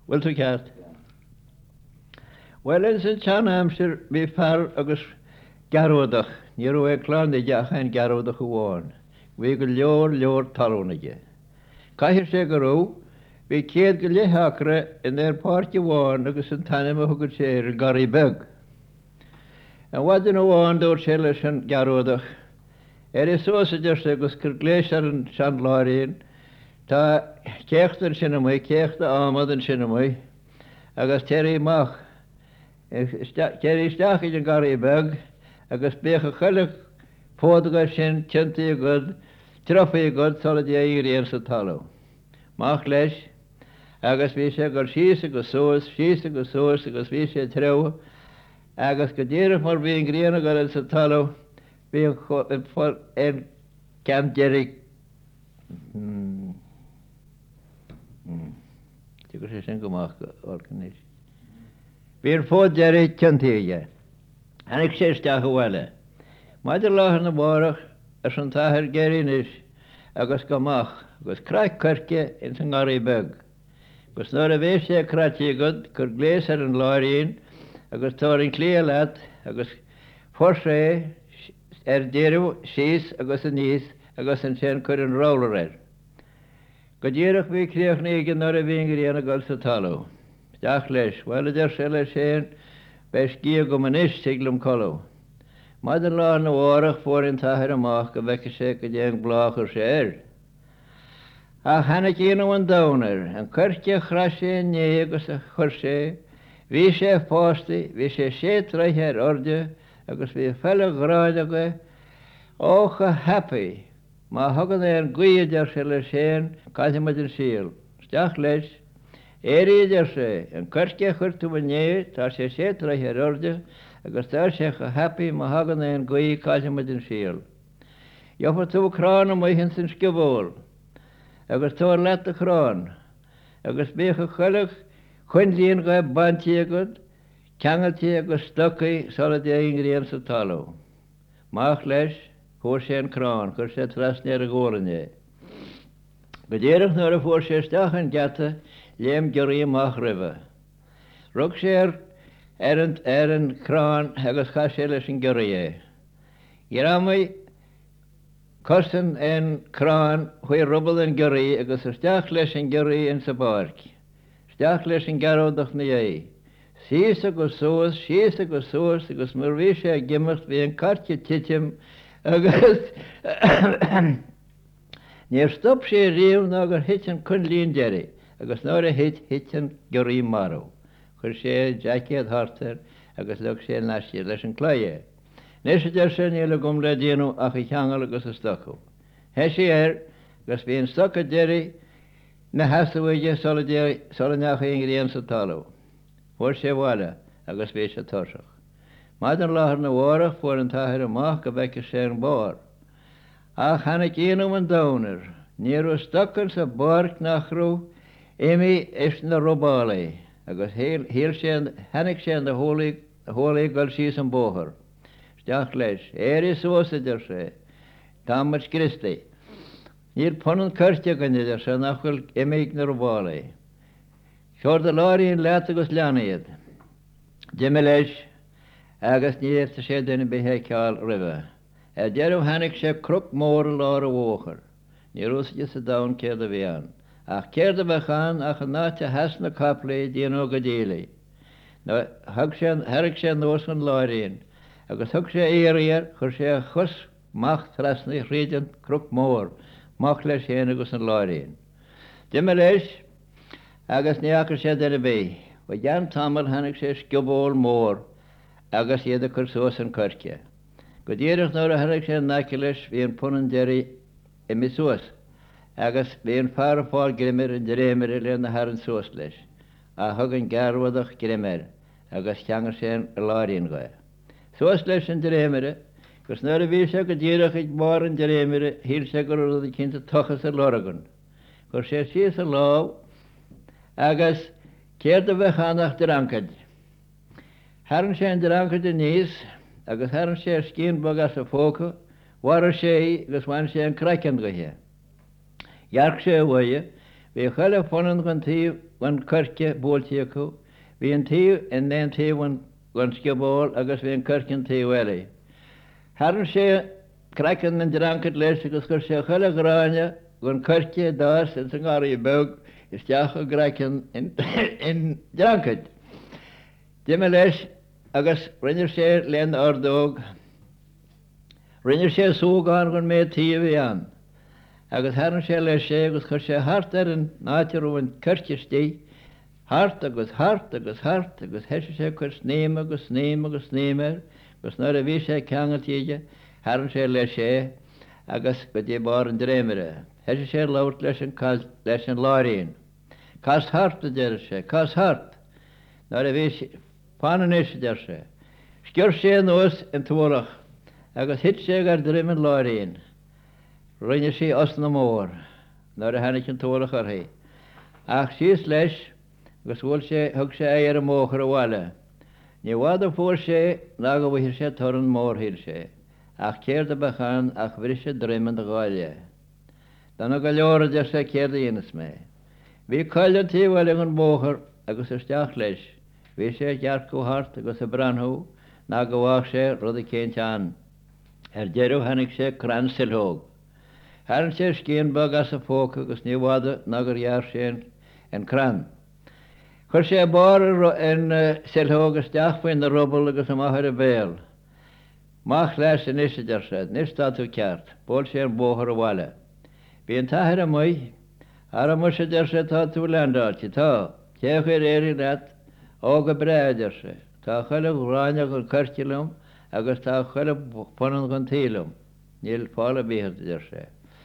Bhfuil tú ceart? Well is in Chanamshire bhí fearr agus gearódach, ní raibh chlán de deachan gearódach amháin. Bhí go leor talúnaige. Caithir sé go raibh, bhí céad go léthachra in páirce amháin agus an tanim a thugad sé ar garí beg. An bhaid in amháin dúir sé leis an gearódach. Is sósaidir sé agus gur gléis ar an sean láiríonn, tá ceachtain sinna mu, ceachta ámad an sinna mu, agus teirí mach. Céirí isteachid an garí beg, agus bécha chuileach pódaga sin tintaí agad, trofaí agad sola dé réir sa talú. Mach leis, agus bhí sé gur síos agus sós, agus bhí sé treo, agus go ddéireach mar bhí an gríana agad sa talú, bhí an cean deirí tu go sé sin gomach orcanis. Bhí an fód deirí tintaíige. Hanig sé isteach bhile. Maidir láthar na bárach ar an táthir geirínis agus gomach, agus craith curce in san garí beg. Gus nuair a bhéh sé craití agad gur gléas ar an láiríonn, agus tar an clí leat, agus for sé ar déireh síos agus a níos, agus an sin chur an rálar ar. Go ddíireach bhí críochnaí nuair a bhíon gríana agad sa talú. Steach leis, bhile idir sé leis sin, beis cí go manis siglam colú. Maidir lá na bhárach fór an táthir amach go bheice sé go déan bláchar sé ar. A chana cíanam an dánar, an chuirce chra sé ní agus a chur sé, bhí sé fásta, bhí sé traithe ar orde, agus bhí fellach gráid aige, ócha happy, má thugan an gcuidir sé le sin, caiithim an síl. Steach leis, éidir sé, an chuirce chuirtú a ní, tá sé traithe ar orde, agus tá sé go happy má hagan an gcuí caiithim an síl. Jofa tú crán am hin san scibhóil, agus tá leat a chrán, agus bécha chuileach chuinlíonn go bantí agad, ceangaltí agus stocaí sola dé ingríon sa talú. Mach leis, fór sé an crán, chur sé trasnéar a ggórané. Go ddéireach nuair a fór sé isteach an gceata, léim geirí amach roimhe. Rug sé ar an crán agus cha sé leis an geirí. Ghearamaí costan an crán chuir rubbal an geirí agus isteach leis an geirí in sa bárc. Steach leis an gearódach na dhé. Síos agus sós, agus mar bhí sé gimirt bhí an carce titim agus níor stop sé riamh ná gur hit an chunlíon deirí, agus nuair a hit an geirí marú. Chur sé jaiciad hartar agus leag sé náisiad leis an cléie. Nes idir sin éile gom le déanú ach i cheangal agus a stochu. He sé gus bhí an stocha deirí na hasahuide sola neach ingríon sa talú. Fuair sé bhile agus bhí sé torsach. Maidir láthar na bhárach fuair an táthir amach go bheice sé an bár. Ach chana cíanam an dánar, níor stochar sa bárc nach rú, éimi is na robálaí, agus híl sé hanig sé na hólaí gal síos an bóthar. Steach leis, éirí sósaidir sé, Támas Christi. Níor ponan curte gan idir sé nachfuil éimiigh na robálaí. Seir de láiríonn leat agus leanaíad. Dime leis, agus níor sé duine bithe ceáil roimhe. A deirmh hanig sé cruc mór lár a bhóchar. Ní rúsaide sa dán céad a bhíán. Ach céad a bheitchan ach an náte heas na caplaí díanú go dílaí. Thug sé nós an láiríonn, agus thug sé éiríar chur sé a chus mach trasna rian cruc mór, mach leis chéana agus an láiríonn. Dime leis, agus níachar sé de bé, ba dean tamar hanig sé scibóil mór, agus iad a chur sós an curce. Go ddíireach nuair a hanig sé naci leis bhí an punan deirí i mi suas, agus bhí an fear fáil grimir an dréimir le na haar an suas leis, a thug an gearhadach grimir, agus cheangar sé an láiríonn goid. Suas leis an dréimire, gus nuair a bhí sé go ddíireach ag mar an dréimire, híl sé go rud a cinnta tochas a lóragan. Gur sé síos a láb, agus céir a bheitchanach drancaid. Haran sé an drancaid a níos, agus haran sé scín bogas a fóca, war sé agus bhain sé an craicean go hé. Jarc sé bhaide, We chala fonan gan tí gan kirke bóltíacu, we an tí in then tí gan skibol agus we an kirkin tí weli. Haran sé kraken and dranket les agus gur sé chala grania gan kirke das in sangari bug is jacha kraken in dranket. Dimeles agus rinner sé len ordog. Rinner sé súgan gan me tí an. Agus haran sé le sé agus chur sé hart an náitiú an kirkistí, hart agus heise sé chur snéim agus snéimer, gus nar a bhí sé ceangatíide, haran sé le sé agus go dtí bar an dréimere. Heise sé lauert leis an láirín. Cas hart a deir sé, cas hart. Nar a bhí panan is deir sé. Scior sé nuas an tuarach, agus hit sé gar dréim an láirín. Rinne sé os na mór, nar a hanig an tuarach ar hí. Ach síos leis, agus bhfuil sé thug sé ar a móchar a bhile. Ní bhád a fór sé ná go bhfuil sé tar an mór hír sé, ach céir de bachan ach bhrí sé dréim an gáile. Dana go leor de sé céir de dhéanas mé. Bhí coile tí bhile an móchar agus isteach leis, bhí sé dearc go hart agus a branthú ná go bhách sé rud a céint an. Deireadh hanig sé cran silthóg. Haran sé scían bag as a fóca agus ní bháda ná gur dhear sé an cran. Chur sé bar in silthóg agus deach faoin na rubbal agus am áthar a béal. Mach leis in isise deir sé, nis tá tú ceart, ból sé an bóthar a bhile. Bí an tathir a muoi, ar a mu sé deir sé tá tú leandáiltí tá, céach ar éirí leat ó go breid sé. Tá chuile ráine gur curtilum agus tá chuile ponan gan tílum, níl fála bíhad deir sé.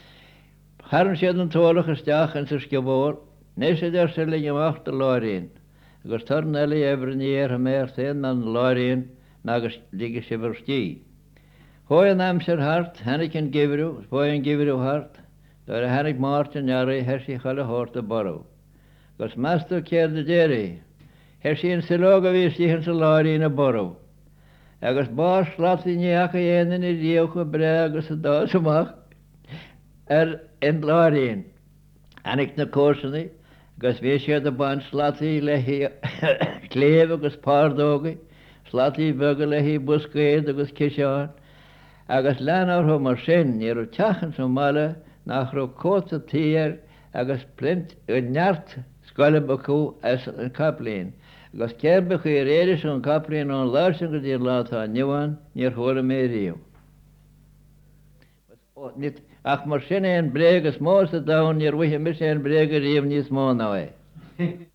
Haran siad an tólaach isteach an sa scibór, nes sé deir sé le amachta láirín, agus tar eile ebriníar a méir féin an láirín agus líige sé bhirtí. Hói an amser hart, hanig an gibrú, hói an gibrú hart, dar a hanig máirtin nearí hersí chala hórta ború. Gus meastú céir de déirí, hersí an silóga bhís íchan sa láirín a ború. Agus bás látaí neacha dhéanaan i díocha bre agus a dás amach in láirín. Anig na cósanna, agus bhí séad a ban slataí le hí cléamh agus párdóga, slataí bega le hí buscéad agus ciseáin, agus leanártha mar sin ní ru teachan sa mala nach ru cóta tíar agus plint neart scoilib acu as an caplín. Agus ceirbecha ar éiris an caplín an láirsin go dtír látá niuan níor thula mé riú. Ach mar sin é an brégus mós a dán níor bhuithe mis é an brégur riamh níos mó ná é.